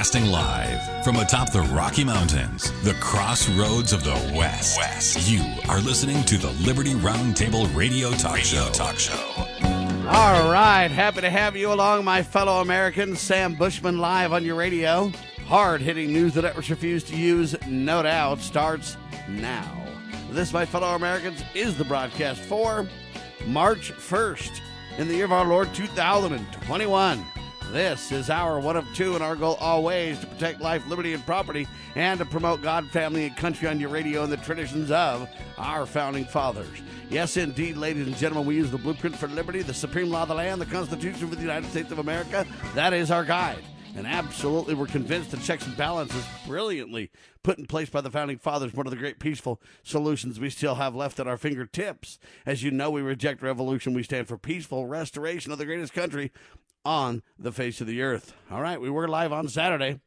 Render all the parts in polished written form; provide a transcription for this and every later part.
Broadcasting live from atop the Rocky Mountains, the crossroads of the West. You are listening to the Liberty Roundtable Radio Talk Show. All right, happy to have you along, my fellow Americans. Sam Bushman live on your radio. Hard-hitting news the networks refuse to use, no doubt, starts now. This, my fellow Americans, is the broadcast for March 1st in the year of our Lord 2021. This is our one of two, and our goal always to protect life, liberty, and property, and to promote God, family, and country on your radio and the traditions of our founding fathers. Yes, indeed, ladies and gentlemen, we use the blueprint for liberty, the supreme law of the land, the Constitution of the United States of America. That is our guide. And absolutely, we're convinced the checks and balances brilliantly put in place by the Founding Fathers, one of the great peaceful solutions we still have left at our fingertips. As you know, we reject revolution. We stand for peaceful restoration of the greatest country on the face of the earth. All right, we were live on Saturday.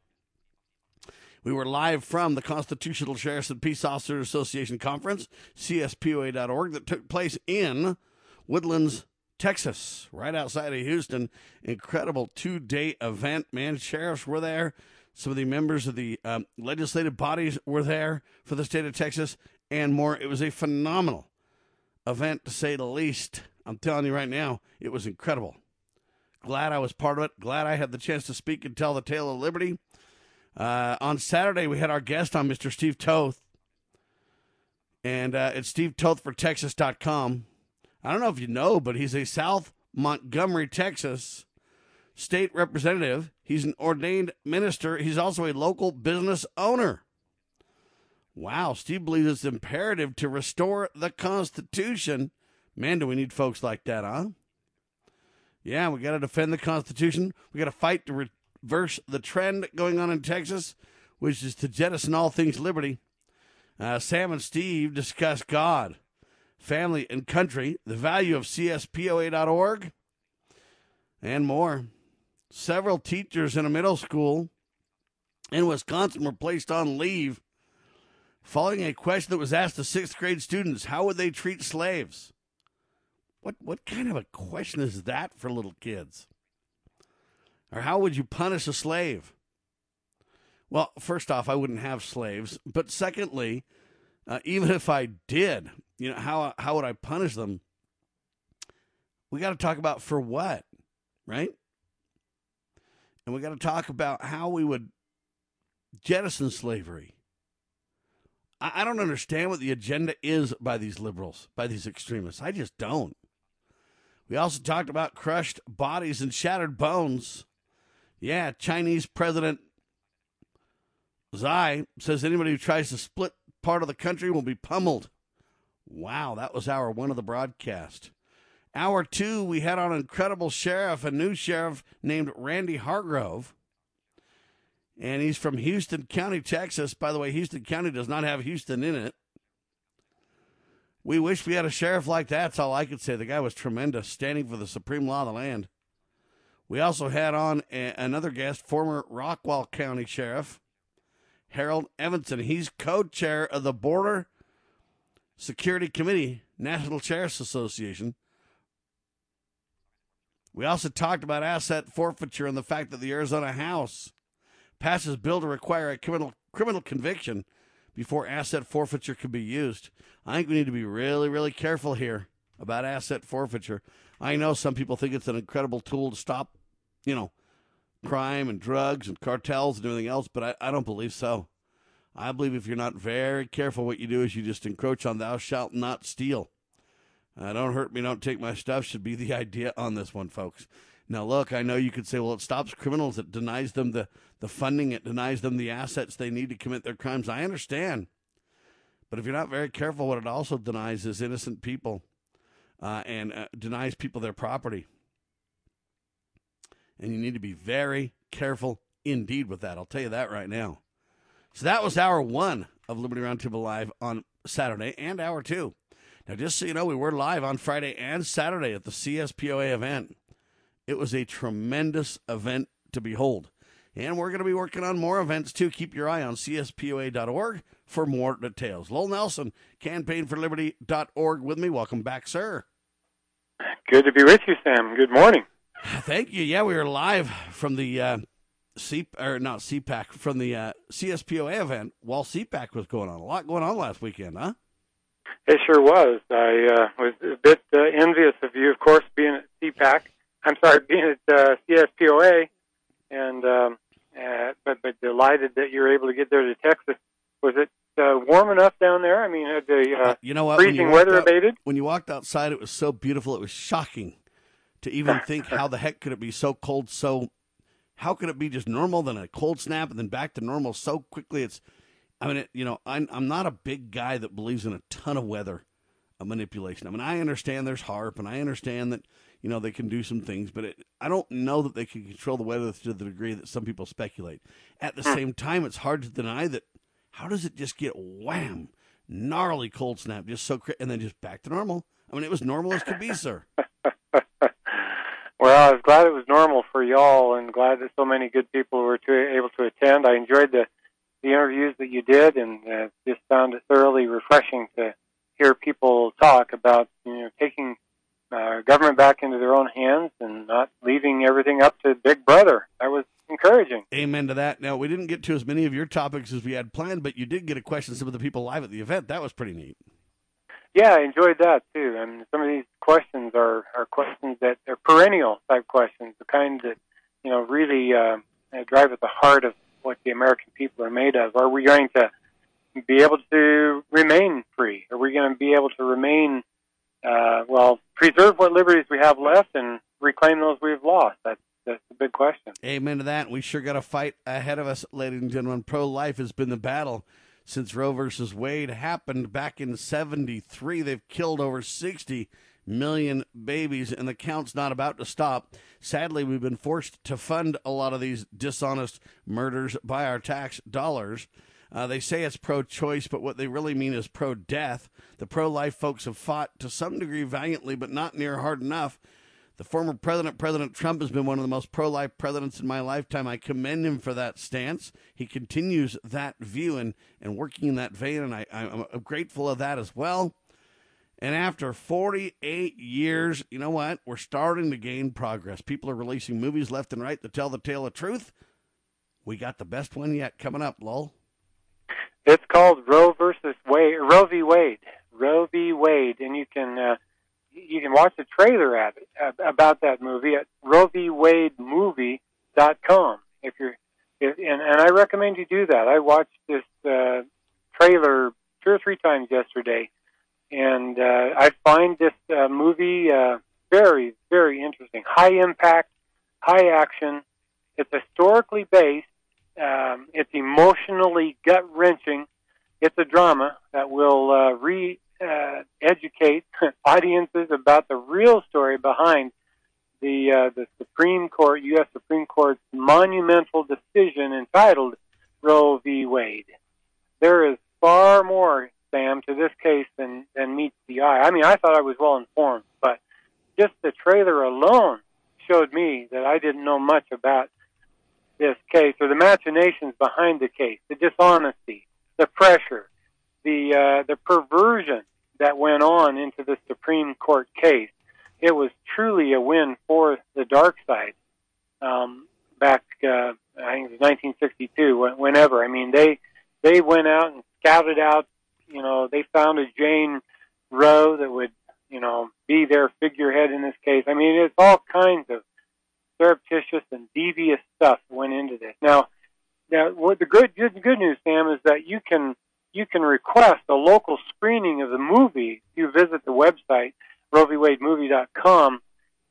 We were live from the Constitutional Sheriffs and Peace Officers Association Conference, CSPOA.org, that took place in Woodlands, Texas, right outside of Houston. Incredible two-day event, man. Sheriffs were there. Some of the members of the legislative bodies were there for the state of Texas and more. It was a phenomenal event, to say the least. I'm telling you right now, it was incredible. Glad I was part of it. Glad I had the chance to speak and tell the tale of liberty. On Saturday, we had our guest on, Mr. Steve Toth. And it's SteveTothForTexas.com. I don't know if you know, but he's a South Montgomery, Texas state representative. He's an ordained minister. He's also a local business owner. Wow, Steve believes it's imperative to restore the Constitution. Man, do we need folks like that, huh? Yeah, we got to defend the Constitution. We got to fight to reverse the trend going on in Texas, which is to jettison all things liberty. Sam and Steve discuss God, family, and country, the value of CSPOA.org, and more. Several teachers in a middle school in Wisconsin were placed on leave following a question that was asked to sixth grade students. How would they treat slaves? What kind of a question is that for little kids? Or how would you punish a slave? Well, first off, I wouldn't have slaves. But secondly, even if I did, how would I punish them? We got to talk about for what, right? And we got to talk about how we would jettison slavery. I don't understand what the agenda is by these liberals, by these extremists. I just don't. We also talked about crushed bodies and shattered bones. Yeah, Chinese President Xi says anybody who tries to split part of the country will be pummeled. Wow, that was hour one of the broadcast. Hour two, we had on an incredible sheriff, a new sheriff named Randy Hargrove. And he's from Houston County, Texas. By the way, Houston County does not have Houston in it. We wish we had a sheriff like that. That's all I could say. The guy was tremendous, standing for the supreme law of the land. We also had on another guest, former Rockwall County Sheriff, Harold Evanson. He's co-chair of the Border Security Committee, National Sheriff's Association. We also talked about asset forfeiture and the fact that the Arizona House passes bill to require a criminal conviction before asset forfeiture can be used. I think we need to be really, really careful here about asset forfeiture. I know some people think it's an incredible tool to stop, crime and drugs and cartels and everything else, but I don't believe so. I believe if you're not very careful, what you do is you just encroach on thou shalt not steal. Don't hurt me, don't take my stuff should be the idea on this one, folks. Now, look, I know you could say, well, it stops criminals. It denies them the funding. It denies them the assets they need to commit their crimes. I understand. But if you're not very careful, what it also denies is innocent people and denies people their property. And you need to be very careful indeed with that. I'll tell you that right now. So that was hour one of Liberty Roundtable Live on Saturday and hour two. Now, just so you know, we were live on Friday and Saturday at the CSPOA event. It was a tremendous event to behold. And we're going to be working on more events, too. Keep your eye on CSPOA.org for more details. Lowell Nelson, campaignforliberty.org with me. Welcome back, sir. Good to be with you, Sam. Good morning. Thank you. Yeah, we were live from the not CPAC, from the CSPOA event while CPAC was going on. A lot going on last weekend, huh? It sure was. I was a bit envious of you, of course, being at CPAC. Being at CSPOA, and but delighted that you're able to get there to Texas. Was it warm enough down there? I mean, had the you know what? freezing weather abated? When you walked outside, it was so beautiful. It was shocking to even think how the heck could it be so cold. How could it be just normal, then a cold snap, and then back to normal so quickly? I'm not a big guy that believes in a ton of weather manipulation. I mean, I understand there's HAARP, and I understand that, they can do some things, but I don't know that they can control the weather to the degree that some people speculate. At the same time, it's hard to deny that. How does it just get wham, gnarly cold snap, just so and then just back to normal? I mean, it was normal as could be, sir. Well, I was glad it was normal for y'all, and glad that so many good people were able to attend. I enjoyed the interviews that you did, and just found it thoroughly refreshing to hear people talk about taking government back into their own hands and not leaving everything up to Big Brother. That was encouraging. Amen to that. Now, we didn't get to as many of your topics as we had planned, but you did get a question from some of the people live at the event. That was pretty neat. Yeah, I enjoyed that, too. And some of these questions are questions that are perennial type questions, the kind that, really drive at the heart of what the American people are made of. Are we going to be able to remain free? Are we going to be able to remain, preserve what liberties we have left and reclaim those we've lost? That's the big question. Amen to that. We sure got a fight ahead of us, ladies and gentlemen. Pro-life has been the battle since Roe versus Wade happened back in 1973. They've killed over 60 million babies, and the count's not about to stop. Sadly, we've been forced to fund a lot of these dishonest murders by our tax dollars. They say it's pro-choice, but what they really mean is pro-death. The pro-life folks have fought to some degree valiantly, but not near hard enough. The former president, President Trump, has been one of the most pro-life presidents in my lifetime. I commend him for that stance. He continues that view and working in that vein, and I'm grateful of that as well. And after 48 years, you know what? We're starting to gain progress. People are releasing movies left and right to tell the tale of truth. We got the best one yet coming up, Lowell. It's called Roe versus Wade, Roe v. Wade, Roe v. Wade, and you can watch the trailer about that movie at RoeVWadeMovie.com. And I recommend you do that. I watched this trailer 2 or 3 times yesterday, and I find this movie very, very interesting. High impact, high action. It's historically based. It's emotionally gut-wrenching. It's a drama that will educate audiences about the real story behind the Supreme Court, U.S. Supreme Court's monumental decision entitled Roe v. Wade. There is far more, Sam, to this case than meets the eye. I mean, I thought I was well informed, but just the trailer alone showed me that I didn't know much about this case or the machinations behind the case, the dishonesty, the pressure, the perversion that went on into the Supreme Court case. It was truly a win for the dark side. Back, I think it was 1962, whenever. I mean, they went out and scouted out, they found a Jane Roe that would, be their figurehead in this case. I mean, it's all kinds of surreptitious and devious stuff went into this. Now, what the good news, Sam, is that you can request a local screening of the movie. You visit the website RoeVWadeMovie.com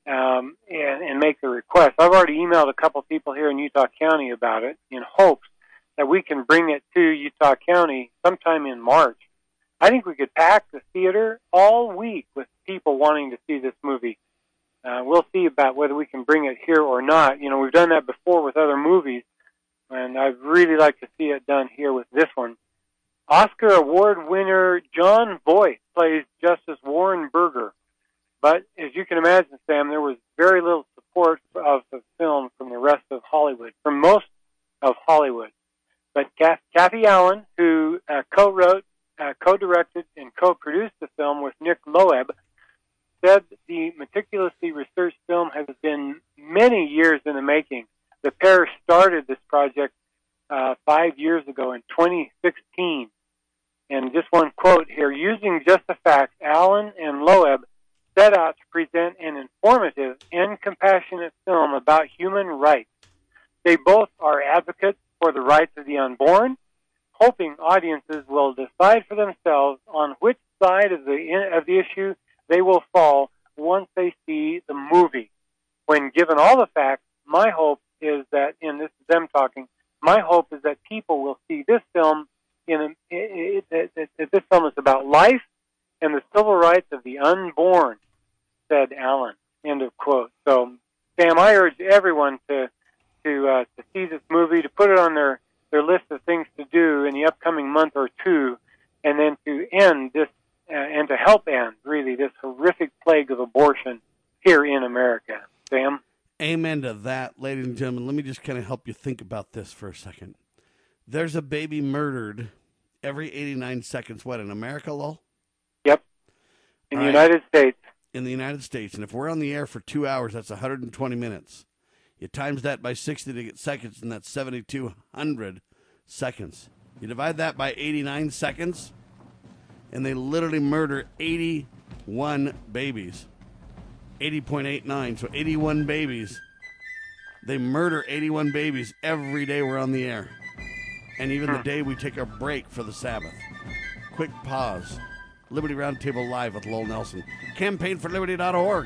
and make the request. I've already emailed a couple people here in Utah County about it in hopes that we can bring it to Utah County sometime in March. I think we could pack the theater all week with people wanting to see this movie. We'll see about whether we can bring it here or not. We've done that before with other movies, and I'd really like to see it done here with this one. Oscar Award winner Jon Voight plays Justice Warren Burger. But as you can imagine, Sam, there was very little support of the film from the rest of Hollywood, from most of Hollywood. But Kathy Allen, who co-wrote, co-directed, and co-produced the film with Nick Loeb, said the meticulously researched film has been many years in the making. The pair started this project 5 years ago in 2016. And just one quote here, using just the facts, Allen and Loeb set out to present an informative and compassionate film about human rights. They both are advocates for the rights of the unborn, hoping audiences will decide for themselves on which side of the issue they will fall once they see the movie. When given all the facts, my hope is that, and this is them talking, my hope is that people will see this film this film is about life and the civil rights of the unborn, said Allen. End of quote. So, Sam, I urge everyone to see this movie, to put it on their list of things to do in the upcoming month or two, and then to end this and to help end, really, this horrific plague of abortion here in America. Sam? Amen to that, ladies and gentlemen. Let me just kind of help you think about this for a second. There's a baby murdered every 89 seconds, what, in America, Lowell? Yep. In the United States. In the United States. And if we're on the air for 2 hours, that's 120 minutes. You times that by 60 to get seconds, and that's 7,200 seconds. You divide that by 89 seconds, and they literally murder 81 babies. 80.89, so 81 babies. They murder 81 babies every day we're on the air. And even the day we take our break for the Sabbath. Quick pause. Liberty Roundtable Live with Lowell Nelson. CampaignForLiberty.org.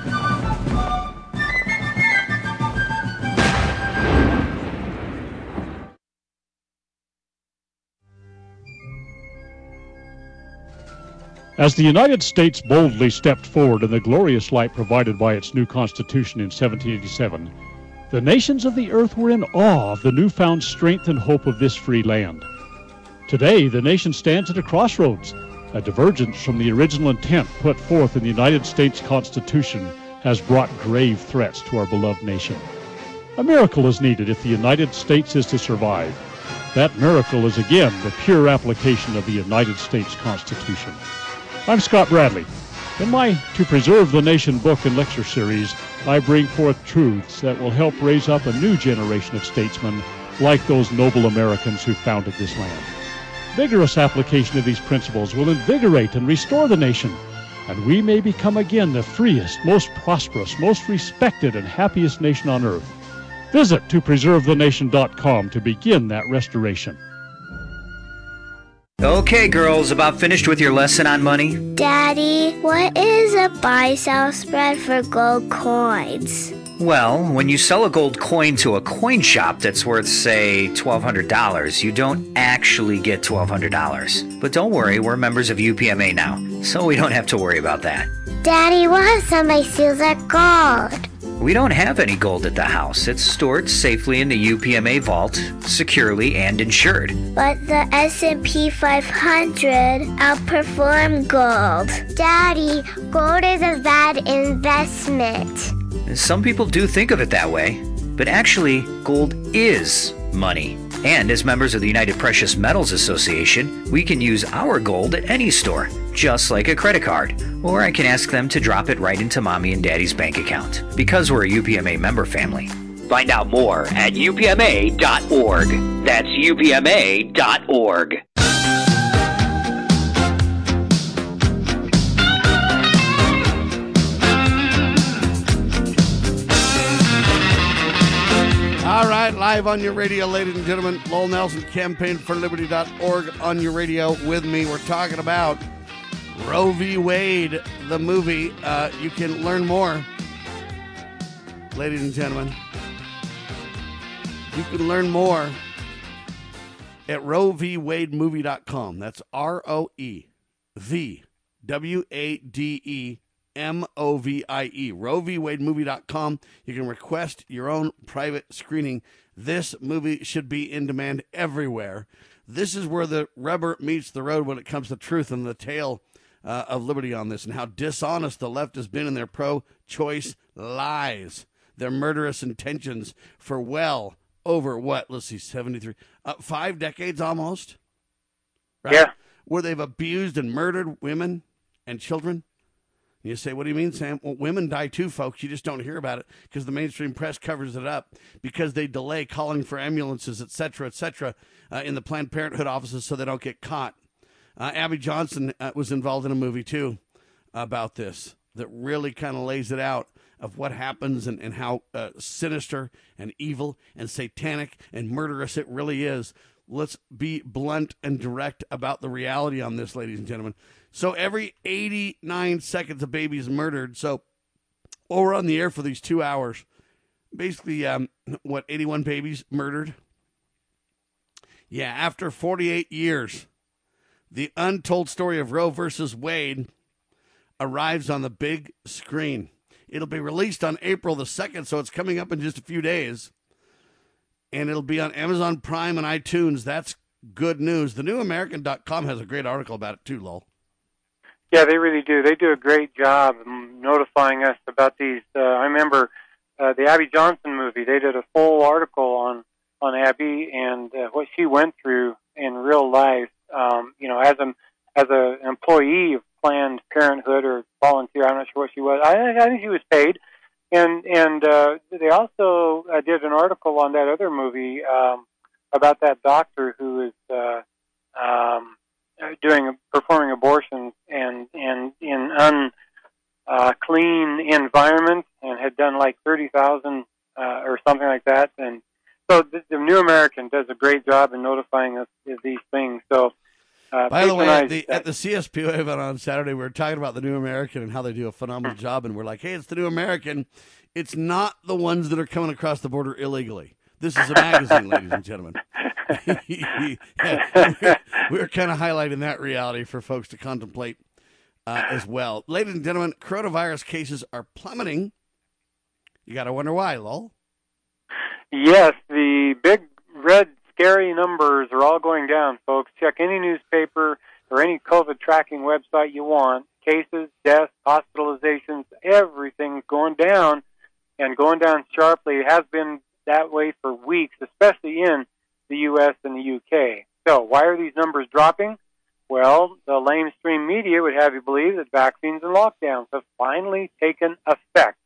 As the United States boldly stepped forward in the glorious light provided by its new Constitution in 1787, the nations of the earth were in awe of the newfound strength and hope of this free land. Today, the nation stands at a crossroads. A divergence from the original intent put forth in the United States Constitution has brought grave threats to our beloved nation. A miracle is needed if the United States is to survive. That miracle is again the pure application of the United States Constitution. I'm Scott Bradley. In my To Preserve the Nation book and lecture series, I bring forth truths that will help raise up a new generation of statesmen like those noble Americans who founded this land. Vigorous application of these principles will invigorate and restore the nation, and we may become again the freest, most prosperous, most respected, and happiest nation on earth. Visit topreservethenation.com to begin that restoration. Okay, girls, about finished with your lesson on money? Daddy, what is a buy-sell spread for gold coins? Well, when you sell a gold coin to a coin shop that's worth, say, $1,200, you don't actually get $1,200. But don't worry, we're members of UPMA now, so we don't have to worry about that. Daddy, what if somebody steals our gold? We don't have any gold at the house. It's stored safely in the UPMA vault, securely and insured. But the S&P 500 outperformed gold. Daddy, gold is a bad investment. Some people do think of it that way, but actually, gold is money. And as members of the United Precious Metals Association, we can use our gold at any store, just like a credit card. Or I can ask them to drop it right into Mommy and Daddy's bank account, because we're a UPMA member family. Find out more at upma.org. That's upma.org. All right, live on your radio, ladies and gentlemen. Lowell Nelson, CampaignForLiberty.org on your radio with me. We're talking about Roe v. Wade, the movie. You can learn more, ladies and gentlemen. You can learn more at RoeVWadeMovie.com. That's RoeVWadeMovie. RoeVWadeMovie.com. You can request your own private screening. This movie should be in demand everywhere. This is where the rubber meets the road when it comes to truth and the tale of liberty on this, and how dishonest the left has been in their pro-choice lies, their murderous intentions for well over what? Let's see, 73, 5 decades almost. Right? Yeah. Where they've abused and murdered women and children. You say, what do you mean, Sam? Well, women die too, folks. You just don't hear about it because the mainstream press covers it up because they delay calling for ambulances, et cetera, in the Planned Parenthood offices so they don't get caught. Abby Johnson was involved in a movie, too, about this that really kind of lays it out of what happens and how sinister and evil and satanic and murderous it really is. Let's be blunt and direct about the reality on this, ladies and gentlemen. So every 89 seconds, a baby is murdered. So while we're on the air for these 2 hours, basically, 81 babies murdered? Yeah, after 48 years, the untold story of Roe versus Wade arrives on the big screen. It'll be released on April the 2nd, so it's coming up in just a few days. And it'll be on Amazon Prime and iTunes. That's good news. TheNewAmerican.com has a great article about it, too, Lowell. Yeah, they really do. They do a great job notifying us about these. I remember the Abby Johnson movie. They did a full article on Abby and what she went through in real life. As an employee of Planned Parenthood or volunteer, I'm not sure what she was. I think she was paid. And they also did an article on that other movie about that doctor who is performing abortions and in unclean environments and had done like 30,000 or something like that. And so the New American does a great job in notifying us of these things. So. By the way, at the CSPO event on Saturday, we were talking about the New American and how they do a phenomenal job, and we're like, hey, it's the New American. It's not the ones that are coming across the border illegally. This is a magazine, ladies and gentlemen. We're kind of highlighting that reality for folks to contemplate as well. Ladies and gentlemen, coronavirus cases are plummeting. You got to wonder why, Lowell. Yes, the big red scary numbers are all going down, folks. Check any newspaper or any COVID tracking website you want. Cases, deaths, hospitalizations, everything's going down and going down sharply. It has been that way for weeks, especially in the U.S. and the U.K. So why are these numbers dropping? Well, the lamestream media would have you believe that vaccines and lockdowns have finally taken effect.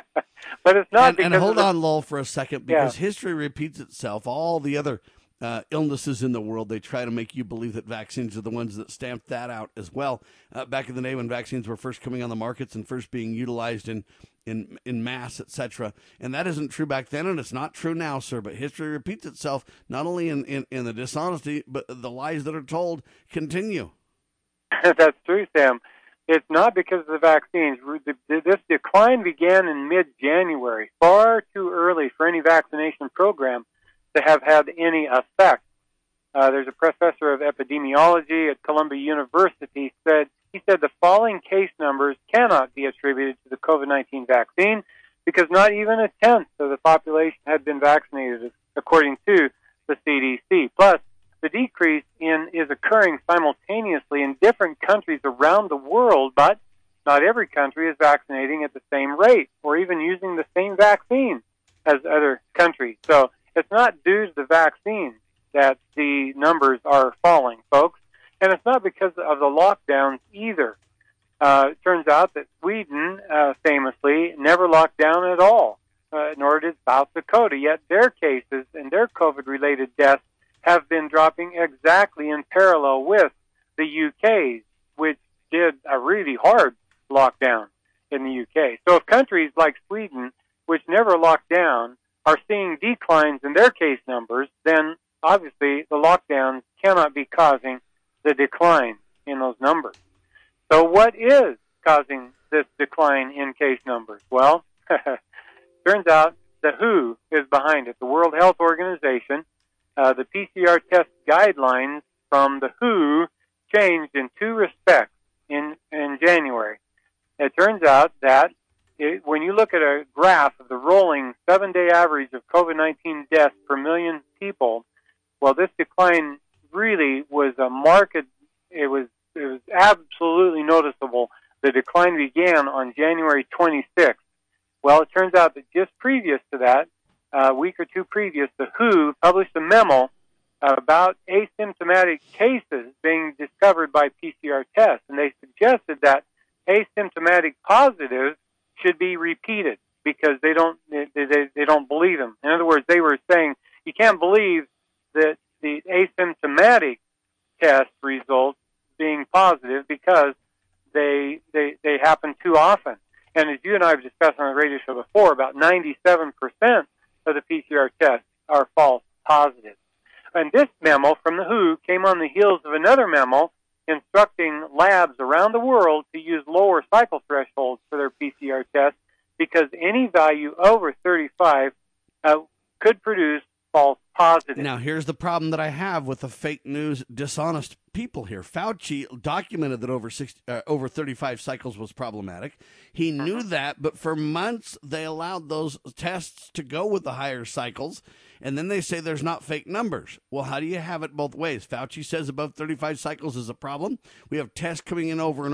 But it's not because... And hold on, Lowell, for a second, because history repeats itself. All the other illnesses in the world, they try to make you believe that vaccines are the ones that stamped that out as well. Back in the day when vaccines were first coming on the markets and first being utilized in mass, etc. And that isn't true back then, and it's not true now, sir. But history repeats itself, not only in the dishonesty, but the lies that are told continue. That's true, Sam. It's not because of the vaccines. This decline began in mid-January, far too early for any vaccination program to have had any effect. There's a professor of epidemiology at Columbia University he said the falling case numbers cannot be attributed to the COVID-19 vaccine because not even a tenth of the population had been vaccinated, according to the CDC. Plus, the decrease is occurring simultaneously in different countries around the world, but not every country is vaccinating at the same rate or even using the same vaccine as other countries. So it's not due to the vaccine that the numbers are falling, folks. And it's not because of the lockdowns either. It turns out that Sweden, famously, never locked down at all, nor did South Dakota. Yet their cases and their COVID-related deaths have been dropping exactly in parallel with the UK's, which did a really hard lockdown in the UK. So if countries like Sweden, which never locked down, are seeing declines in their case numbers, then obviously the lockdowns cannot be causing the decline in those numbers. So what is causing this decline in case numbers? Well, turns out the WHO is behind it, the World Health Organization. The PCR test guidelines from the WHO changed in two respects in January. It turns out that when you look at a graph of the rolling 7-day average of COVID-19 deaths per million people, well, this decline really was it was absolutely noticeable. The decline began on January 26th. Well, it turns out that just previous to that, a week or two previous, the WHO published a memo about asymptomatic cases being discovered by PCR tests, and they suggested that asymptomatic positives should be repeated because they don't believe them. In other words, they were saying you can't believe that the asymptomatic test results being positive because they happen too often. And as you and I have discussed on the radio show before, about 97% of the PCR tests are false positives. And this memo from the WHO came on the heels of another memo instructing labs around the world to use lower cycle thresholds for their PCR tests because any value over 35 could produce false positives. Now, here's the problem that I have with the fake news, dishonest people here. Fauci documented that over 35 cycles was problematic. He knew that, but for months they allowed those tests to go with the higher cycles, and then they say there's not fake numbers. Well, how do you have it both ways? Fauci says above 35 cycles is a problem. We have tests coming in over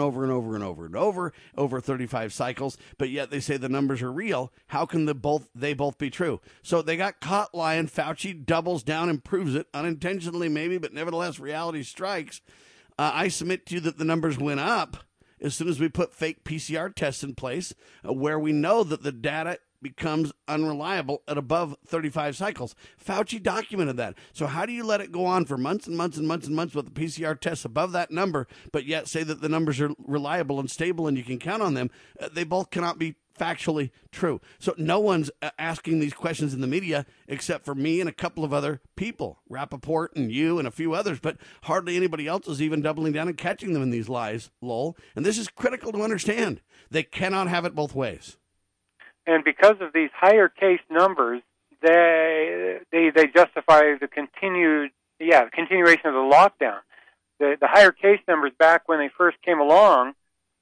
35 cycles, but yet they say the numbers are real. How can they both be true? So they got caught lying. Fauci doubles down and proves it, unintentionally maybe, but nevertheless reality strikes. I submit to you that the numbers went up as soon as we put fake PCR tests in place, where we know that the data becomes unreliable at above 35 cycles. Fauci documented that. So how do you let it go on for months and months and months and months with the PCR tests above that number, but yet say that the numbers are reliable and stable and you can count on them? They both cannot be factually true. So no one's asking these questions in the media except for me and a couple of other people, Rappaport and you and a few others, but hardly anybody else is even doubling down and catching them in these lies, lol. And this is critical to understand. They cannot have it both ways. And because of these higher case numbers, they justify the continuation of the lockdown. The higher case numbers back when they first came along,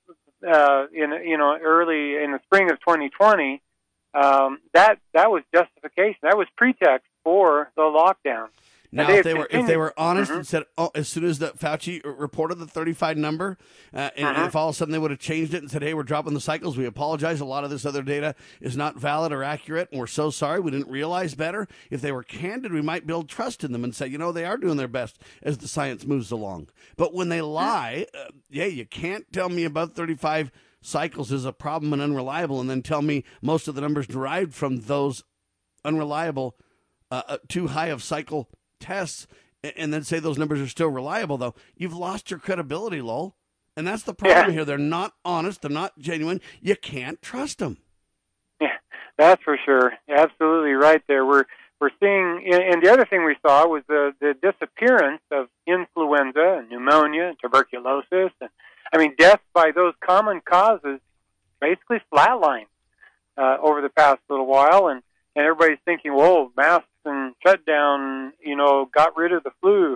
early in the spring of 2020, that was justification. That was pretext for the lockdown. Now, if they were honest and said, as soon as the Fauci reported the 35 number, and if all of a sudden they would have changed it and said, hey, we're dropping the cycles, we apologize, a lot of this other data is not valid or accurate, and we're so sorry, we didn't realize better. If they were candid, we might build trust in them and say, they are doing their best as the science moves along. But when they lie, you can't tell me above 35 cycles is a problem and unreliable, and then tell me most of the numbers derived from those unreliable, too high of cycle tests, and then say those numbers are still reliable. Though you've lost your credibility, lol. And that's the problem here. They're not honest. They're not genuine. You can't trust them. Yeah, that's for sure. Absolutely right there. We're seeing, and the other thing we saw was the disappearance of influenza and pneumonia and tuberculosis. And deaths by those common causes basically flatlined over the past little while. And everybody's thinking, whoa, masks and shutdown, got rid of the flu.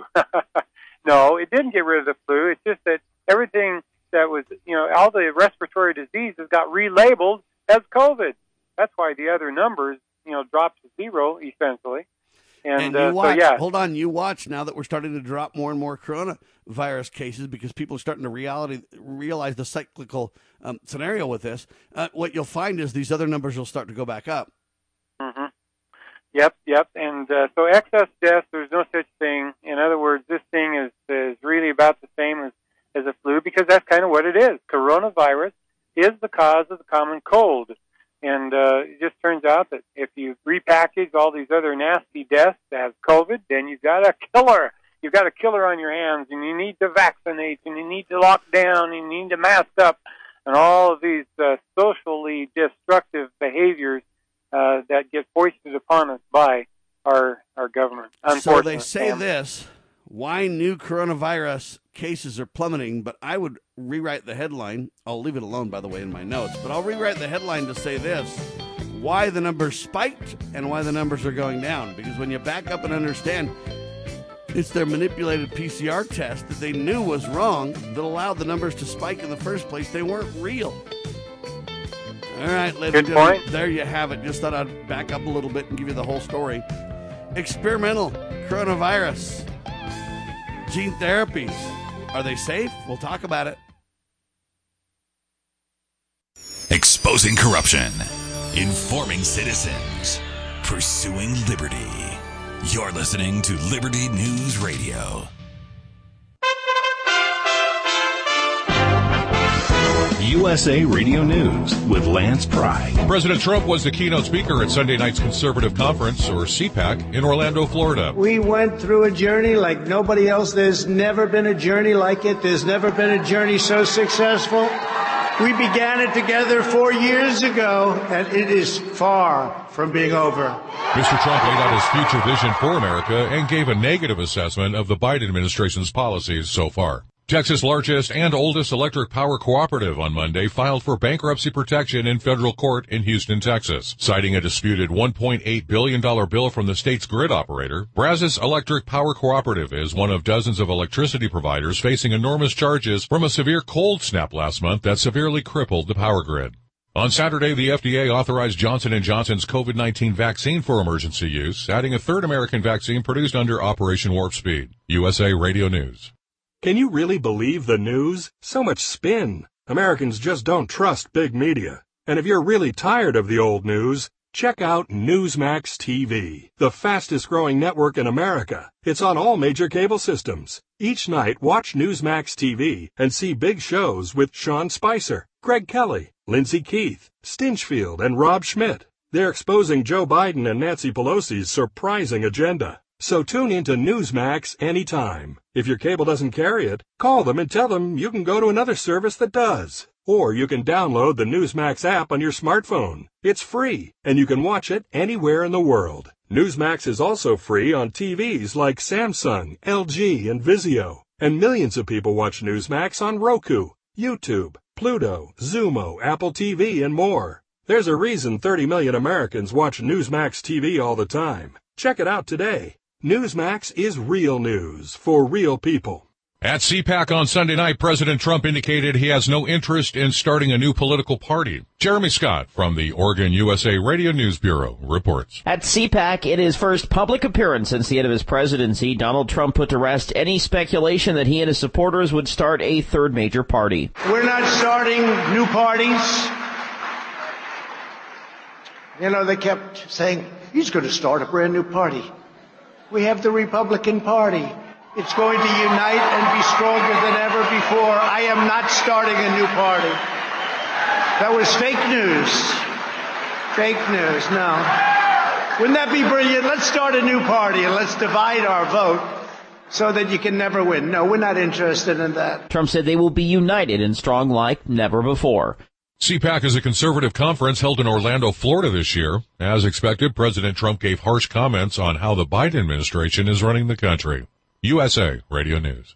No, it didn't get rid of the flu. It's just that everything that was, all the respiratory diseases got relabeled as COVID. That's why the other numbers, dropped to zero, essentially. And you watch, hold on, you watch now that we're starting to drop more and more coronavirus cases because people are starting to realize the cyclical scenario with this. What you'll find is these other numbers will start to go back up. Mm-hmm. Yep. And so excess deaths, there's no such thing. In other words, this thing is really about the same as a flu because that's kind of what it is. Coronavirus is the cause of the common cold. And it just turns out that if you repackage all these other nasty deaths as COVID, then you've got a killer. You've got a killer on your hands, and you need to vaccinate, and you need to lock down, and you need to mask up, and all of these socially destructive behaviors that get foisted upon us by our government. So they say this, why new coronavirus cases are plummeting, but I would rewrite the headline. I'll leave it alone, by the way, in my notes, but I'll rewrite the headline to say this, why the numbers spiked and why the numbers are going down. Because when you back up and understand it's their manipulated PCR test that they knew was wrong that allowed the numbers to spike in the first place, they weren't real. All right, ladies and gentlemen, there you have it. Just thought I'd back up a little bit and give you the whole story. Experimental coronavirus, gene therapies, are they safe? We'll talk about it. Exposing corruption, informing citizens, pursuing liberty. You're listening to Liberty News Radio. USA Radio News with Lance Pry. President Trump was the keynote speaker at Sunday night's Conservative Conference, or CPAC, in Orlando, Florida. We went through a journey like nobody else. There's never been a journey like it. There's never been a journey so successful. We began it together 4 years ago, and it is far from being over. Mr. Trump laid out his future vision for America and gave a negative assessment of the Biden administration's policies so far. Texas' largest and oldest electric power cooperative on Monday filed for bankruptcy protection in federal court in Houston, Texas, citing a disputed $1.8 billion bill from the state's grid operator. Brazos Electric Power Cooperative is one of dozens of electricity providers facing enormous charges from a severe cold snap last month that severely crippled the power grid. On Saturday, the FDA authorized Johnson & Johnson's COVID-19 vaccine for emergency use, adding a third American vaccine produced under Operation Warp Speed. USA Radio News. Can you really believe the news? So much spin. Americans just don't trust big media. And if you're really tired of the old news, check out Newsmax TV, the fastest growing network in America. It's on all major cable systems. Each night, watch Newsmax TV and see big shows with Sean Spicer, Greg Kelly, Lindsey Keith, Stinchfield, and Rob Schmidt. They're exposing Joe Biden and Nancy Pelosi's surprising agenda. So tune into Newsmax anytime. If your cable doesn't carry it, call them and tell them you can go to another service that does. Or you can download the Newsmax app on your smartphone. It's free, and you can watch it anywhere in the world. Newsmax is also free on TVs like Samsung, LG, and Vizio. And millions of people watch Newsmax on Roku, YouTube, Pluto, Zumo, Apple TV, and more. There's a reason 30 million Americans watch Newsmax TV all the time. Check it out today. Newsmax is real news for real people. At CPAC on Sunday night, President Trump indicated he has no interest in starting a new political party. Jeremy Scott from the Oregon USA Radio News Bureau reports. At CPAC, in his first public appearance since the end of his presidency, Donald Trump put to rest any speculation that he and his supporters would start a third major party. We're not starting new parties. You know, they kept saying, he's going to start a brand new party. We have the Republican Party. It's going to unite and be stronger than ever before. I am not starting a new party. That was fake news. Fake news, no. Wouldn't that be brilliant? Let's start a new party and let's divide our vote so that you can never win. No, we're not interested in that. Trump said they will be united and strong like never before. CPAC is a conservative conference held in Orlando, Florida this year. As expected, President Trump gave harsh comments on how the Biden administration is running the country. USA Radio News.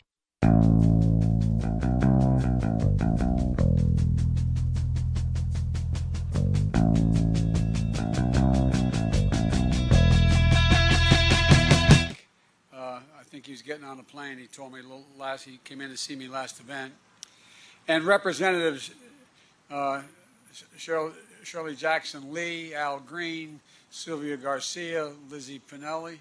I think he was getting on a plane. He told me he came in to see me last event. And Representatives Shirley Jackson Lee, Al Green, Sylvia Garcia, Lizzie Pinelli,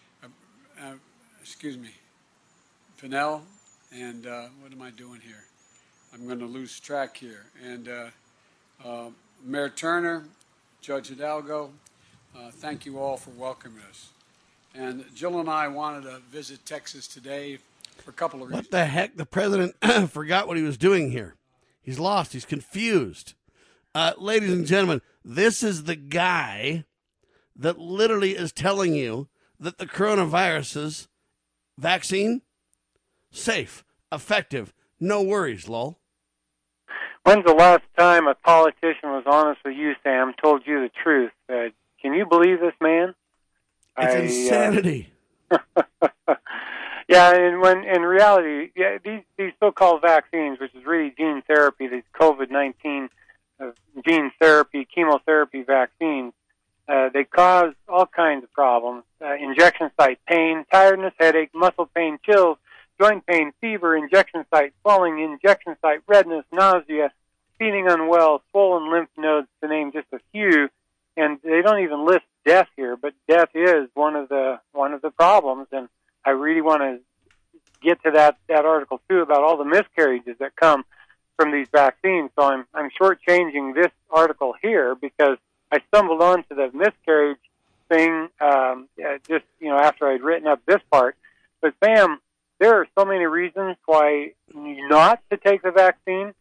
Pinell, and what am I doing here? I'm going to lose track here. And Mayor Turner, Judge Hidalgo, thank you all for welcoming us. And Jill and I wanted to visit Texas today for a couple of reasons. What the heck? The president forgot what he was doing here. He's lost. He's confused. Ladies and gentlemen, this is the guy that literally is telling you that the coronavirus's vaccine, safe, effective, no worries, lol. When's the last time a politician was honest with you, Sam, told you the truth? Can you believe this man? It's insanity. Yeah, and when in reality, these so-called vaccines, which is really gene therapy, these COVID-19 gene therapy, chemotherapy vaccines, they cause all kinds of problems. Injection site pain, tiredness, headache, muscle pain, chills, joint pain, fever, injection site swelling, injection site redness, nausea, feeling unwell, swollen lymph nodes, to name just a few. And they don't even list death here, but death is one of the problems. And I really want to get to that article too about all the miscarriages that come from these vaccines. So I'm shortchanging this article here because I stumbled onto the miscarriage thing just after I'd written up this part. But Sam, there are so many reasons why not to take the vaccine.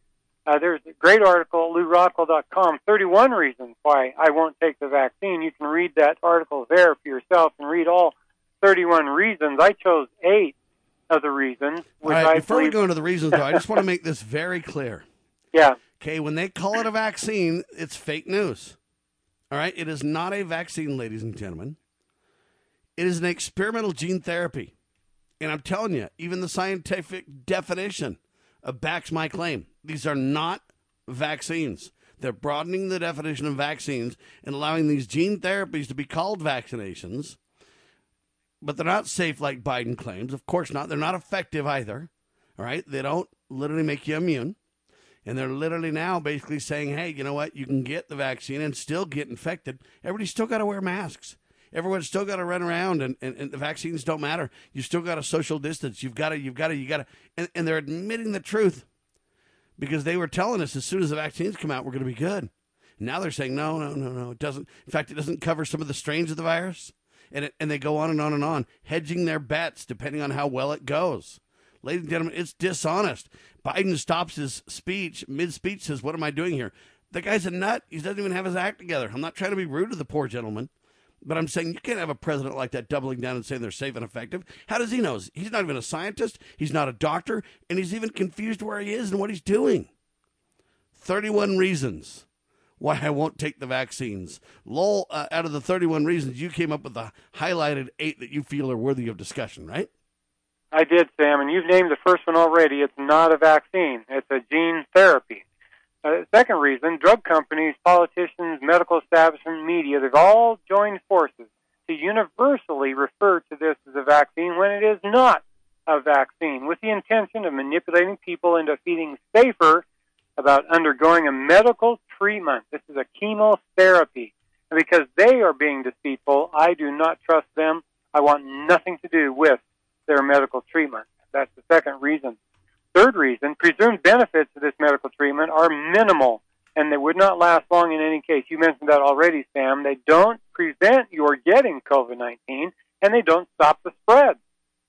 There's a great article, LouRockwell.com, 31 reasons why I won't take the vaccine. You can read that article there for yourself and read all 31 reasons. I chose 8 of the reasons. All right, before we go into the reasons, though, I just want to make this very clear. Yeah. Okay, when they call it a vaccine, it's fake news. All right, it is not a vaccine, ladies and gentlemen. It is an experimental gene therapy. And I'm telling you, even the scientific definition backs my claim. These are not vaccines. They're broadening the definition of vaccines and allowing these gene therapies to be called vaccinations. But they're not safe like Biden claims. Of course not. They're not effective either. All right? They don't literally make you immune. And they're literally now basically saying, hey, you know what? You can get the vaccine and still get infected. Everybody's still got to wear masks. Everyone's still got to run around, and the vaccines don't matter. You still got to social distance. You've got to. And they're admitting the truth because they were telling us as soon as the vaccines come out, we're going to be good. Now they're saying, no, it doesn't. In fact, it doesn't cover some of the strains of the virus. And they go on and on and on, hedging their bets depending on how well it goes. Ladies and gentlemen, it's dishonest. Biden stops his speech, mid-speech, says, what am I doing here? The guy's a nut. He doesn't even have his act together. I'm not trying to be rude to the poor gentleman. But I'm saying you can't have a president like that doubling down and saying they're safe and effective. How does he know? He's not even a scientist. He's not a doctor. And he's even confused where he is and what he's doing. 31 reasons why I won't take the vaccines. Lowell, out of the 31 reasons, you came up with the highlighted 8 that you feel are worthy of discussion, right? I did, Sam, and you've named the first one already. It's not a vaccine. It's a gene therapy. Second reason, drug companies, politicians, medical establishment, media, they've all joined forces to universally refer to this as a vaccine when it is not a vaccine, with the intention of manipulating people into feeling safer about undergoing a medical treatment. This is a chemotherapy. And because they are being deceitful, I do not trust them. I want nothing to do with their medical treatment. That's the second reason. Third reason, presumed benefits of this medical treatment are minimal, and they would not last long in any case. You mentioned that already, Sam. They don't prevent your getting COVID-19, and they don't stop the spread.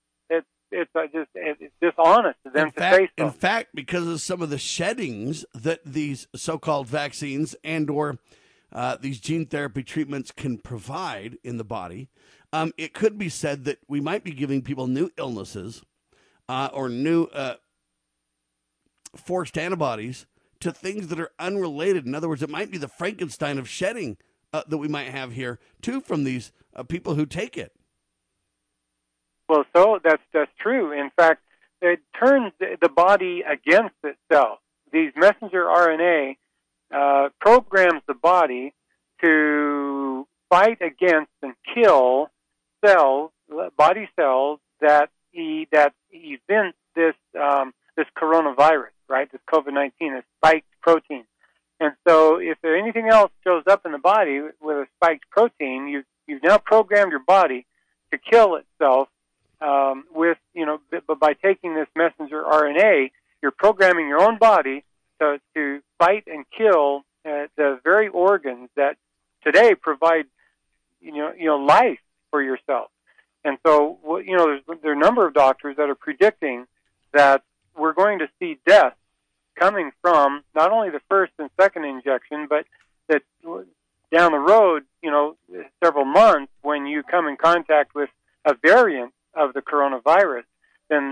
It's dishonest of them to say so. In fact, because of some of the sheddings that these so-called vaccines and or these gene therapy treatments can provide in the body, it could be said that we might be giving people new illnesses or new forced antibodies to things that are unrelated. In other words, it might be the Frankenstein of shedding that we might have here, too, from these people who take it. Well, so that's true. In fact, it turns the body against itself. These messenger RNA programs the body to fight against and kill cells, body cells that event this coronavirus, right? This COVID-19, this spiked protein. And so, if there anything else shows up in the body with a spiked protein, you've now programmed your body to kill itself. But by taking this messenger RNA, you're programming your own body to fight and kill the very organs that today provide, life for yourself. And so, there are a number of doctors that are predicting that we're going to see death coming from not only the first and second injection, but that down the road, several months, when you come in contact with a variant of the coronavirus, then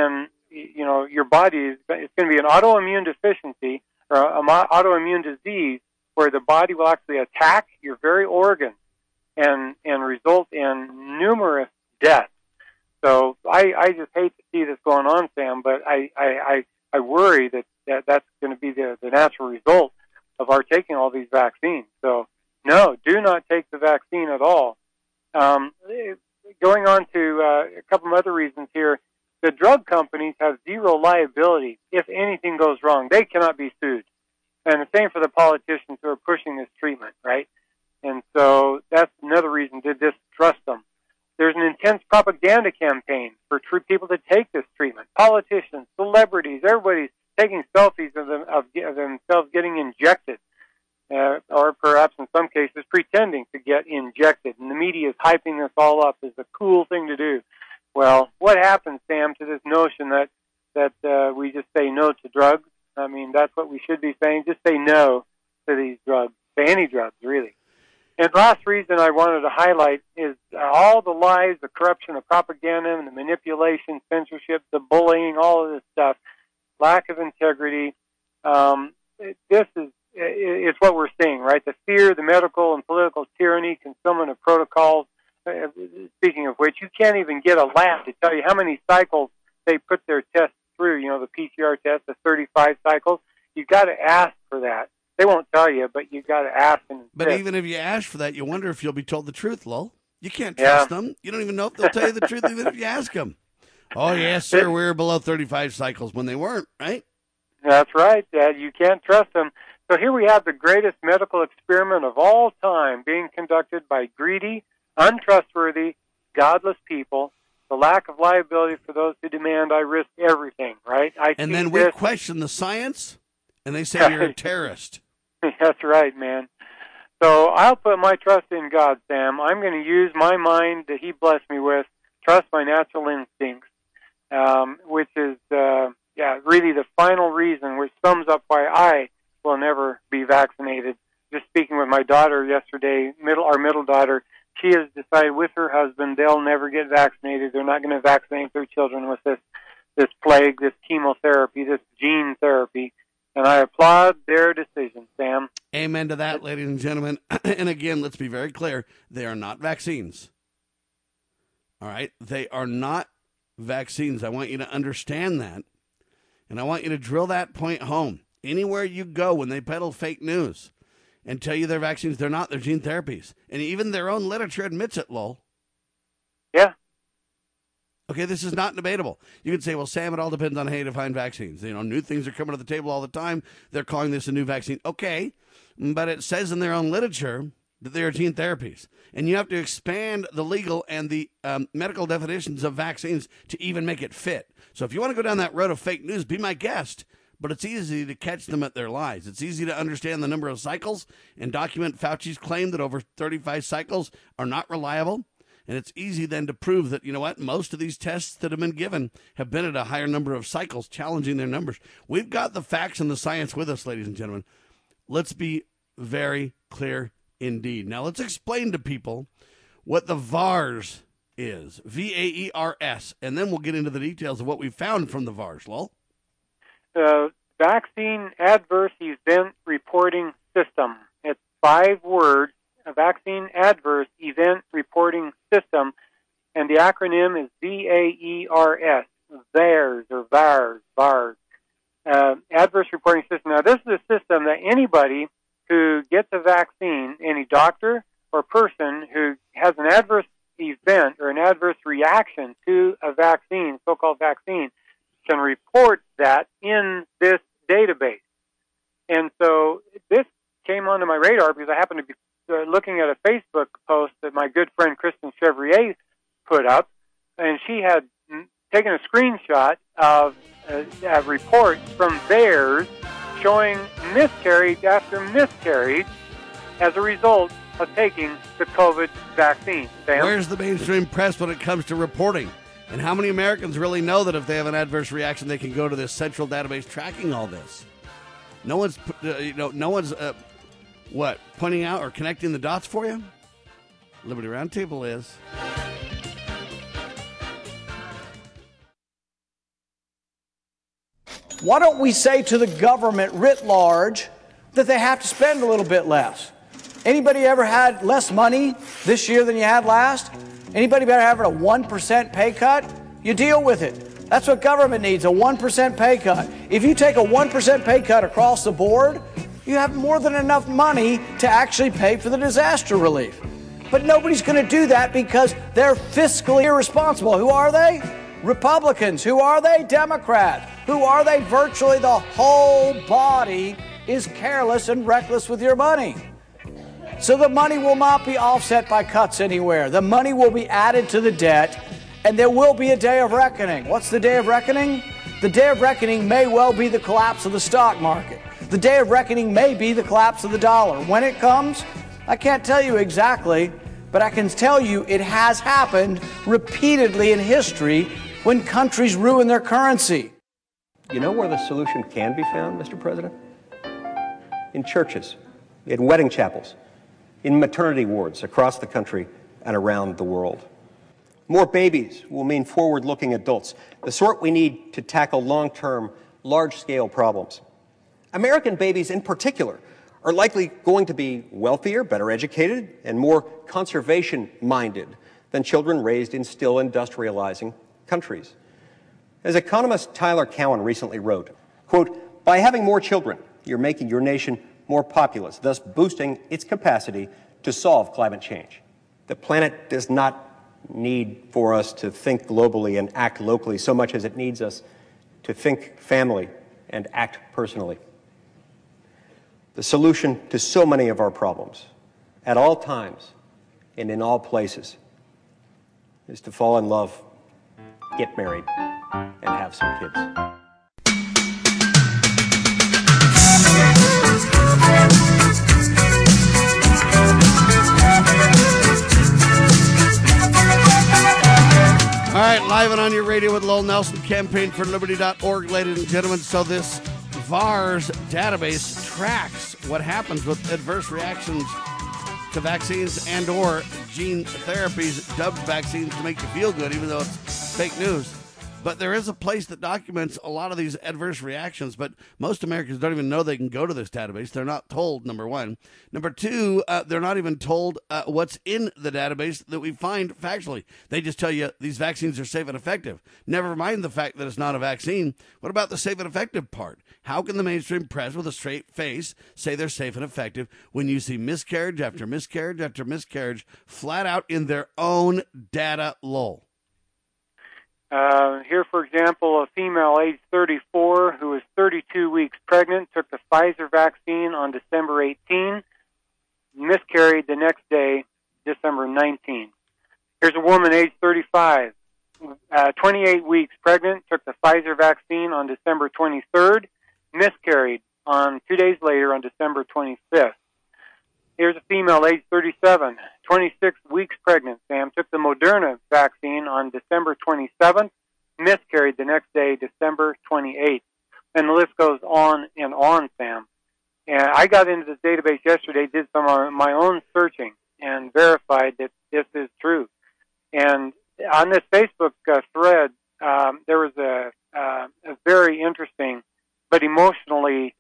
your body it's going to be an autoimmune deficiency or an autoimmune disease where the body will actually attack your very organs and result in numerous deaths. So I just hate to see this going on, Sam, but I worry that that's going to be the natural result of our taking all these vaccines. So no, do not take the vaccine at all. Going on to a couple of other reasons here, the drug companies have zero liability if anything goes wrong. They cannot be sued. And the same for the politicians who are pushing this treatment, right? And so that's another reason to distrust them. There's an intense propaganda campaign for people to take this treatment. Politicians, celebrities, everybody's taking selfies of themselves getting injected, or perhaps in some cases pretending to get injected. And the media is hyping this all up as a cool thing to do. Well, what happens, Sam, to this notion that we just say no to drugs? I mean, that's what we should be saying. Just say no to these drugs, to any drugs, really. And the last reason I wanted to highlight is all the lies, the corruption, the propaganda, and the manipulation, censorship, the bullying, all of this stuff, lack of integrity. It's what we're seeing, right? The fear, the medical and political tyranny, concealment of protocols. Speaking of which, you can't even get a lab to tell you how many cycles they put their tests through. You know, the PCR test, the 35 cycles. You've got to ask for that. They won't tell you, but you've got to ask. But even if you ask for that, you wonder if you'll be told the truth, Lowell. You can't trust them. You don't even know if they'll tell you the truth even if you ask them. Oh, yes, sir, we were below 35 cycles when they weren't, right? That's right, Dad. You can't trust them. So here we have the greatest medical experiment of all time being conducted by greedy, untrustworthy, godless people. The lack of liability for those who demand I risk everything, right? And then we question the science, and they say you're a terrorist. That's right, man. So I'll put my trust in God, Sam. I'm going to use my mind that He blessed me with, trust my natural instincts, which is, really the final reason, which sums up why I will never be vaccinated. Just speaking with my daughter yesterday, our middle daughter, she has decided with her husband they'll never get vaccinated. They're not going to vaccinate their children with this plague, this chemotherapy, this gene therapy. And I applaud their decision, Sam. Amen to that, ladies and gentlemen. And again, let's be very clear. They are not vaccines. All right? They are not vaccines. I want you to understand that. And I want you to drill that point home. Anywhere you go when they peddle fake news and tell you they're vaccines, they're not. They're gene therapies. And even their own literature admits it, Lowell. Yeah. Okay, this is not debatable. You could say, well, Sam, it all depends on how you define vaccines. You know, new things are coming to the table all the time. They're calling this a new vaccine. Okay, but it says in their own literature that they are gene therapies. And you have to expand the legal and the medical definitions of vaccines to even make it fit. So if you want to go down that road of fake news, be my guest. But it's easy to catch them at their lies. It's easy to understand the number of cycles and document Fauci's claim that over 35 cycles are not reliable. And it's easy then to prove that, you know what, most of these tests that have been given have been at a higher number of cycles, challenging their numbers. We've got the facts and the science with us, ladies and gentlemen. Let's be very clear indeed. Now, let's explain to people what the VAERS is, VAERS, and then we'll get into the details of what we found from the VAERS, Lowell. Vaccine Adverse Event Reporting System. It's 5 words. A Vaccine Adverse Event Reporting System, and the acronym is VAERS, VAERS, or VAERS, Adverse Reporting System. Now, this is a system that anybody who gets a vaccine, any doctor or person who has an adverse event or an adverse reaction to a vaccine, so-called vaccine, can report that in this database. And so this came onto my radar because I happened to be looking at a Facebook post that my good friend Kristen Chevrier put up, and she had taken a screenshot of a report from VAERS showing miscarriage after miscarriage as a result of taking the COVID vaccine. Sam? Where's the mainstream press when it comes to reporting? And how many Americans really know that if they have an adverse reaction, they can go to this central database tracking all this? No one's, pointing out or connecting the dots for you? Liberty Roundtable is. Why don't we say to the government writ large that they have to spend a little bit less? Anybody ever had less money this year than you had last? Anybody better have a 1% pay cut? You deal with it. That's what government needs, a 1% pay cut. If you take a 1% pay cut across the board, you have more than enough money to actually pay for the disaster relief. But nobody's going to do that because they're fiscally irresponsible. Who are they? Republicans. Who are they? Democrats. Who are they? Virtually the whole body is careless and reckless with your money. So the money will not be offset by cuts anywhere. The money will be added to the debt, and there will be a day of reckoning. What's the day of reckoning? The day of reckoning may well be the collapse of the stock market. The day of reckoning may be the collapse of the dollar. When it comes, I can't tell you exactly, but I can tell you it has happened repeatedly in history when countries ruin their currency. You know where the solution can be found, Mr. President? In churches, in wedding chapels, in maternity wards across the country and around the world. More babies will mean forward-looking adults, the sort we need to tackle long-term, large-scale problems. American babies in particular are likely going to be wealthier, better educated, and more conservation-minded than children raised in still industrializing countries. As economist Tyler Cowen recently wrote, quote, "By having more children, you're making your nation more populous, thus boosting its capacity to solve climate change. The planet does not need for us to think globally and act locally so much as it needs us to think family and act personally. The solution to so many of our problems, at all times and in all places, is to fall in love, get married, and have some kids." All right, live and on your radio with Lowell Nelson, campaignforliberty.org, ladies and gentlemen. So this VAERS database tracks what happens with adverse reactions to vaccines and or gene therapies dubbed vaccines to make you feel good, even though it's fake news. But there is a place that documents a lot of these adverse reactions, but most Americans don't even know they can go to this database. They're not told, number one. Number two, they're not even told what's in the database that we find factually. They just tell you these vaccines are safe and effective. Never mind the fact that it's not a vaccine. What about the safe and effective part? How can the mainstream press with a straight face say they're safe and effective when you see miscarriage after miscarriage after miscarriage flat out in their own data, Lowell? Here, for example, a female age 34 who was 32 weeks pregnant, took the Pfizer vaccine on December 18, miscarried the next day, December 19. Here's a woman age 35, 28 weeks pregnant, took the Pfizer vaccine on December 23rd, miscarried on 2 days later on December 25th. Here's a female age 37, 26 weeks pregnant, Sam, took the Moderna vaccine on December 27th, miscarried the next day, December 28th. And the list goes on and on, Sam. And I got into this database yesterday, did some of my own searching, and verified that this is true. And on this Facebook thread, there was a very interesting but emotionally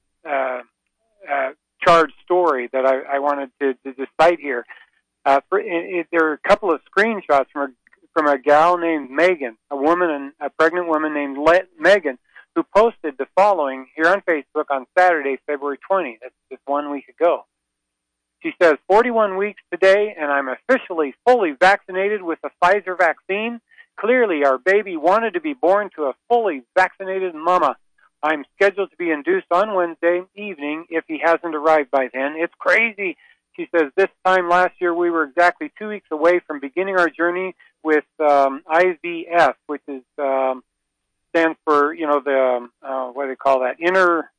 charged story that I wanted to cite here. There are a couple of screenshots from a gal named Megan, a pregnant woman named Megan, who posted the following here on Facebook on Saturday, February 20th. That's just 1 week ago. She says, 41 weeks today, and I'm officially fully vaccinated with the Pfizer vaccine. Clearly, our baby wanted to be born to a fully vaccinated mama. I'm scheduled to be induced on Wednesday evening if he hasn't arrived by then. It's crazy. She says, this time last year, we were exactly 2 weeks away from beginning our journey with IVF, which is stands for, what do they call that? Inner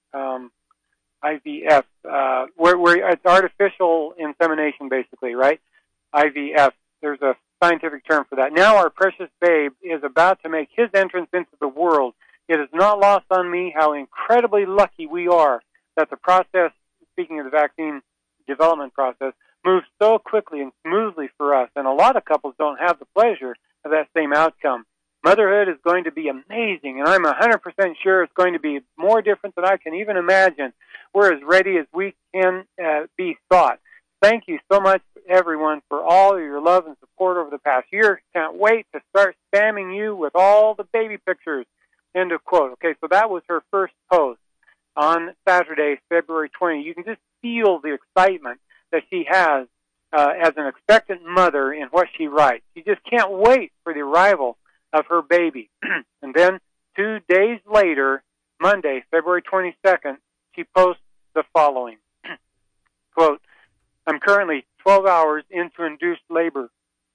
IVF, where it's artificial insemination, basically, right? IVF. There's a scientific term for that. Now our precious babe is about to make his entrance into the world. It is not lost on me how incredibly lucky we are that the process, speaking of the vaccine development process, moves so quickly and smoothly for us. And a lot of couples don't have the pleasure of that same outcome. Motherhood is going to be amazing, and I'm 100% sure it's going to be more different than I can even imagine. We're as ready as we can be thought. Thank you so much, everyone, for all of your love and support over the past year. Can't wait to start spamming you with all the baby pictures. End of quote. Okay, so that was her first post on Saturday, February 20. You can just feel the excitement that she has as an expectant mother in what she writes. She just can't wait for the arrival of her baby. And then 2 days later, Monday, February 22nd, she posts the following. Quote, I'm currently 12 hours into induced labor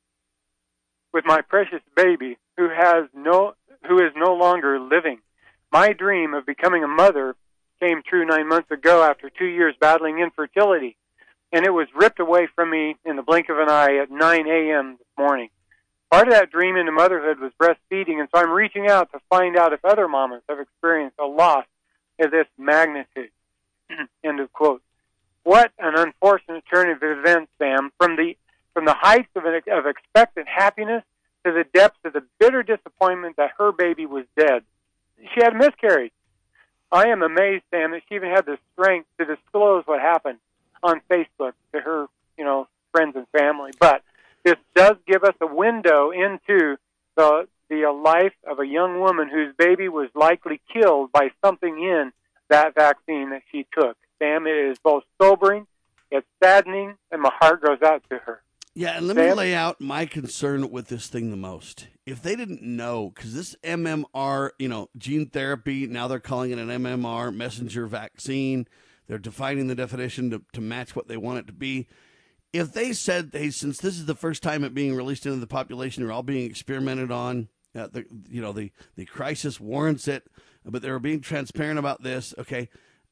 with my precious baby who is no longer living. My dream of becoming a mother came true 9 months ago after 2 years battling infertility, and it was ripped away from me in the blink of an eye at 9 a.m. this morning. part of that dream into motherhood was breastfeeding, and so I'm reaching out to find out if other mamas have experienced a loss of this magnitude. End of quote. What an unfortunate turn of events, Sam, from the heights of expectant happiness to the depths of the bitter disappointment that her baby was dead. She had a miscarriage. I am amazed, Sam, that she even had the strength to disclose what happened on Facebook to her, friends and family. But this does give us a window into the life of a young woman whose baby was likely killed by something in that vaccine that she took. Sam, it is both sobering, it's saddening, and my heart goes out to her. Yeah, and let me lay out my concern with this thing the most. If they didn't know, because this MMR, gene therapy, now they're calling it an MMR, messenger vaccine. They're defining the definition to match what they want it to be. If they said, hey, since this is the first time it being released into the population, you're all being experimented on, the crisis warrants it, but they were being transparent about this, okay,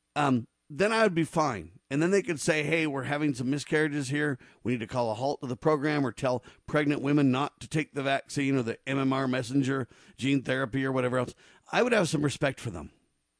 then I would be fine. And then they could say, hey, we're having some miscarriages here. We need to call a halt to the program or tell pregnant women not to take the vaccine or the MMR messenger gene therapy or whatever else. I would have some respect for them.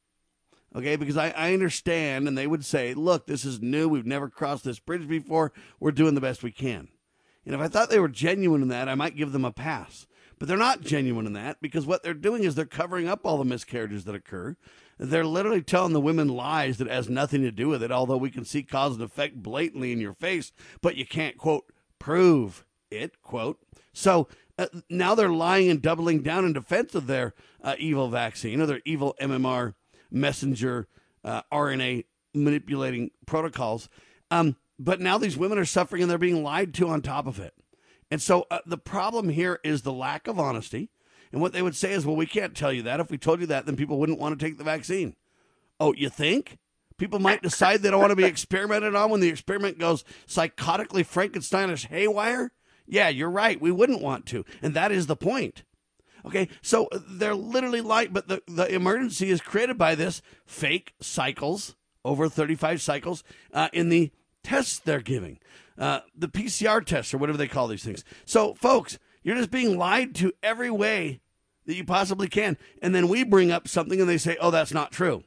Okay, because I understand, and they would say, look, this is new. We've never crossed this bridge before. We're doing the best we can. And if I thought they were genuine in that, I might give them a pass. But they're not genuine in that, because what they're doing is they're covering up all the miscarriages that occur. They're literally telling the women lies that has nothing to do with it, although we can see cause and effect blatantly in your face, but you can't, quote, prove it, quote. So now they're lying and doubling down in defense of their evil vaccine or their evil MMR messenger RNA manipulating protocols. But now these women are suffering and they're being lied to on top of it. And so the problem here is the lack of honesty. And what they would say is, well, we can't tell you that. If we told you that, then people wouldn't want to take the vaccine. Oh, you think? People might decide they don't want to be experimented on when the experiment goes psychotically Frankensteinish haywire? Yeah, you're right. We wouldn't want to. And that is the point. Okay, so they're literally like, but the emergency is created by this fake cycles, over 35 cycles, in the tests they're giving. The PCR tests or whatever they call these things. So, folks, you're just being lied to every way that you possibly can. And then we bring up something and they say, oh, that's not true.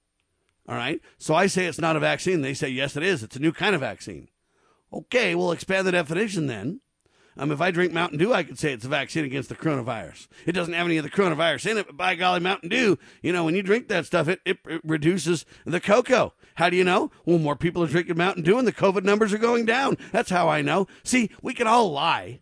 All right. So I say it's not a vaccine. They say, yes, it is. It's a new kind of vaccine. Okay, we'll expand the definition then. If I drink Mountain Dew, I could say it's a vaccine against the coronavirus. It doesn't have any of the coronavirus in it, but by golly, Mountain Dew, when you drink that stuff, it reduces the cocoa. How do you know? Well, more people are drinking Mountain Dew and the COVID numbers are going down. That's how I know. See, we can all lie.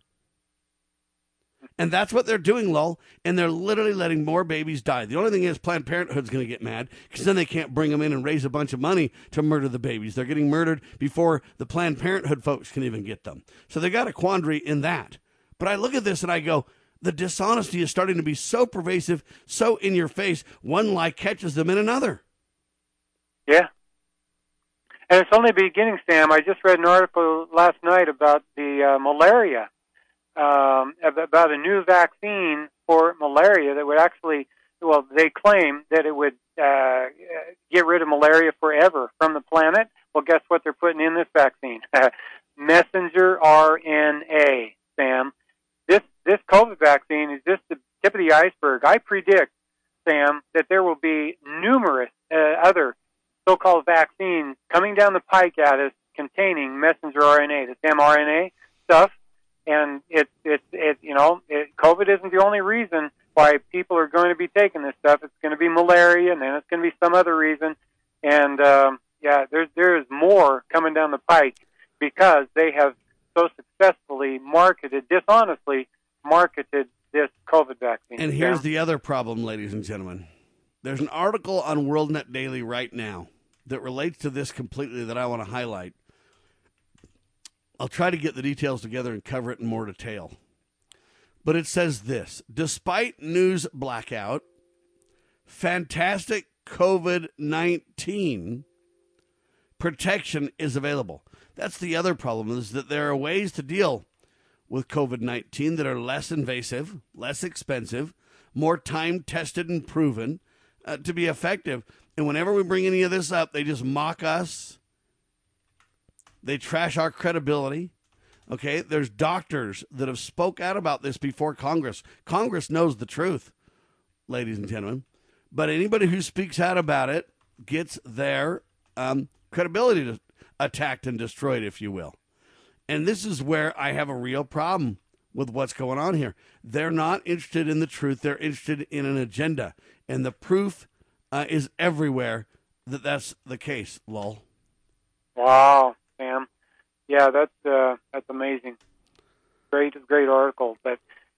And that's what they're doing, Lowell, and they're literally letting more babies die. The only thing is Planned Parenthood's going to get mad because then they can't bring them in and raise a bunch of money to murder the babies. They're getting murdered before the Planned Parenthood folks can even get them. So they got a quandary in that. But I look at this and I go, the dishonesty is starting to be so pervasive, so in your face, one lie catches them in another. Yeah. And it's only beginning, Sam. I just read an article last night about the malaria. About a new vaccine for malaria that would actually, they claim that it would get rid of malaria forever from the planet. Well, guess what they're putting in this vaccine? Messenger RNA, Sam. This COVID vaccine is just the tip of the iceberg. I predict, Sam, that there will be numerous other so-called vaccines coming down the pike at us containing messenger RNA, this mRNA stuff. And COVID isn't the only reason why people are going to be taking this stuff. It's going to be malaria, and then it's going to be some other reason. And there is more coming down the pike because they have so successfully dishonestly marketed this COVID vaccine. And here's the other problem, ladies and gentlemen. There's an article on WorldNet Daily right now that relates to this completely that I want to highlight. I'll try to get the details together and cover it in more detail. But it says this: despite news blackout, fantastic COVID-19 protection is available. That's the other problem, is that there are ways to deal with COVID-19 that are less invasive, less expensive, more time-tested and proven to be effective. And whenever we bring any of this up, they just mock us. They trash our credibility. Okay, there's doctors that have spoke out about this before Congress. Congress knows the truth, ladies and gentlemen. But anybody who speaks out about it gets their credibility attacked and destroyed, if you will. And this is where I have a real problem with what's going on here. They're not interested in the truth. They're interested in an agenda. And the proof is everywhere that that's the case, lol. Wow, Sam. Yeah, that's amazing. Great article. But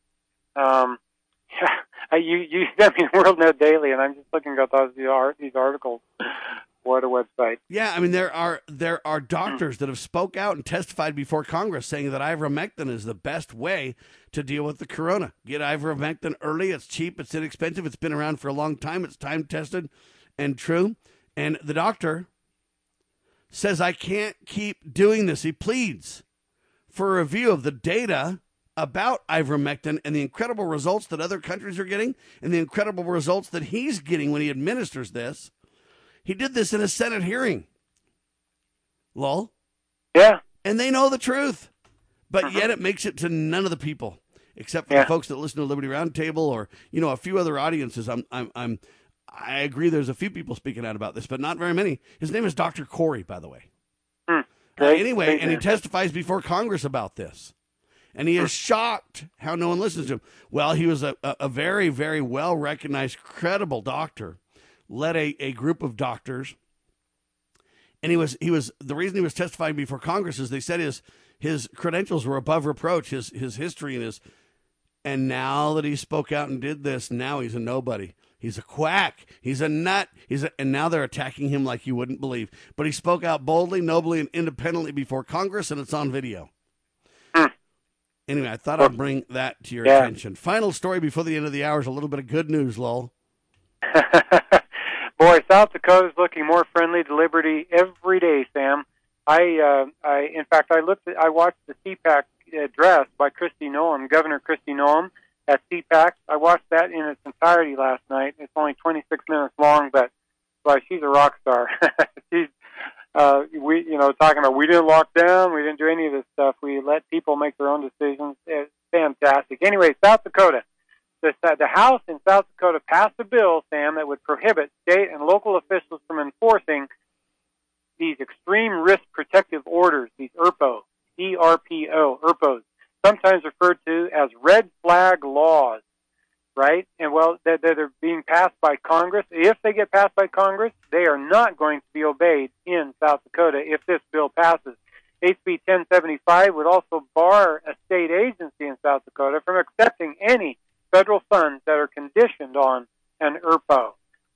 you sent me WorldNet Daily, and I'm just looking at these articles. What a website. Yeah, I mean, there are doctors that have spoke out and testified before Congress saying that ivermectin is the best way to deal with the corona. Get ivermectin early. It's cheap. It's inexpensive. It's been around for a long time. It's time-tested and true. And the doctor says, I can't keep doing this. He pleads for a review of the data about ivermectin and the incredible results that other countries are getting and the incredible results that he's getting when he administers this. He did this in a Senate hearing. Lol. Yeah. And they know the truth. But yet it makes it to none of the people, except for the folks that listen to Liberty Roundtable or, a few other audiences. I agree there's a few people speaking out about this, but not very many. His name is Dr. Corey, by the way. Anyway, and he testifies before Congress about this. And he is shocked how no one listens to him. Well, he was a very, very well-recognized, credible doctor. Led a group of doctors, and he was the reason he was testifying before Congress is they said his credentials were above reproach, his history and now that he spoke out and did this, now he's a nobody. He's a quack. He's a nut. And now they're attacking him like you wouldn't believe. But he spoke out boldly, nobly, and independently before Congress, and it's on video. Anyway, I thought I'd bring that to your attention. Final story before the end of the hour is a little bit of good news, lol. Boy, South Dakota's looking more friendly to liberty every day, Sam. I watched the CPAC address by Kristi Noem, Governor Kristi Noem at CPAC. I watched that in its entirety last night. It's only 26 minutes long, but she's a rock star. She's talking about we didn't lock down, we didn't do any of this stuff. We let people make their own decisions. It's fantastic. Anyway, South Dakota. The House in South Dakota passed a bill, Sam, that would prohibit state and local officials from enforcing these extreme risk protective orders, these ERPO, E-R-P-O, ERPOs, sometimes referred to as red flag laws, right? And, they're being passed by Congress. If they get passed by Congress, they are not going to be obeyed in South Dakota if this bill passes. HB 1075 would also bar a state agency in South Dakota from accepting any federal funds that are conditioned on an ERPO.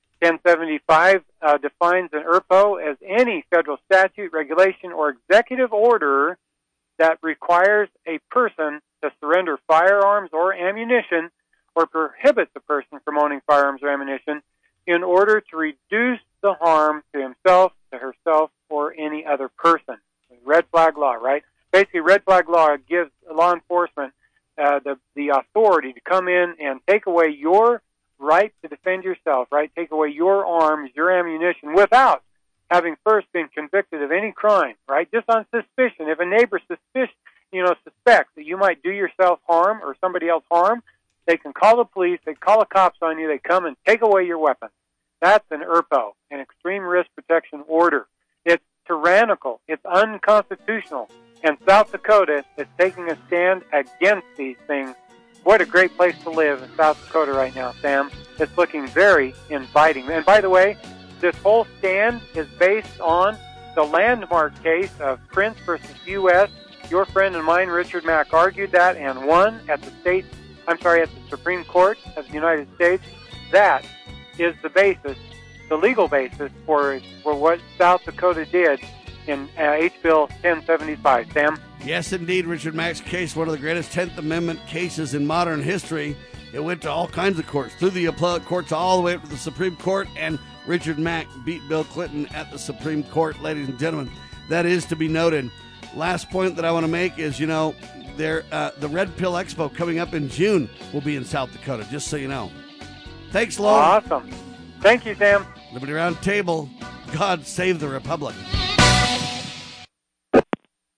1075 defines an ERPO as any federal statute, regulation, or executive order that requires a person to surrender firearms or ammunition or prohibits a person from owning firearms or ammunition in order to reduce the harm to himself, to herself, or any other person. Red flag law, right? Basically, red flag law gives law enforcement the authority to come in and take away your right to defend yourself, right? Take away your arms, your ammunition, without having first been convicted of any crime, right? Just on suspicion. If a neighbor suspects that you might do yourself harm or somebody else harm, they can call the police, they call the cops on you, they come and take away your weapon. That's an ERPO, an extreme risk protection order. It's tyrannical. It's unconstitutional. And South Dakota is taking a stand against these things. What a great place to live in South Dakota right now, Sam. It's looking very inviting. And by the way, this whole stand is based on the landmark case of Prince versus U.S. Your friend and mine, Richard Mack, argued that and won at the Supreme Court of the United States. That is the basis, the legal basis for what South Dakota did in H-Bill 1075. Sam? Yes, indeed. Richard Mack's case, one of the greatest 10th Amendment cases in modern history. It went to all kinds of courts, through the appellate courts all the way up to the Supreme Court, and Richard Mack beat Bill Clinton at the Supreme Court, ladies and gentlemen. That is to be noted. Last point that I want to make is, the Red Pill Expo coming up in June will be in South Dakota, just so you know. Thanks, Lowell. Awesome. Thank you, Sam. Liberty Roundtable. God save the Republic.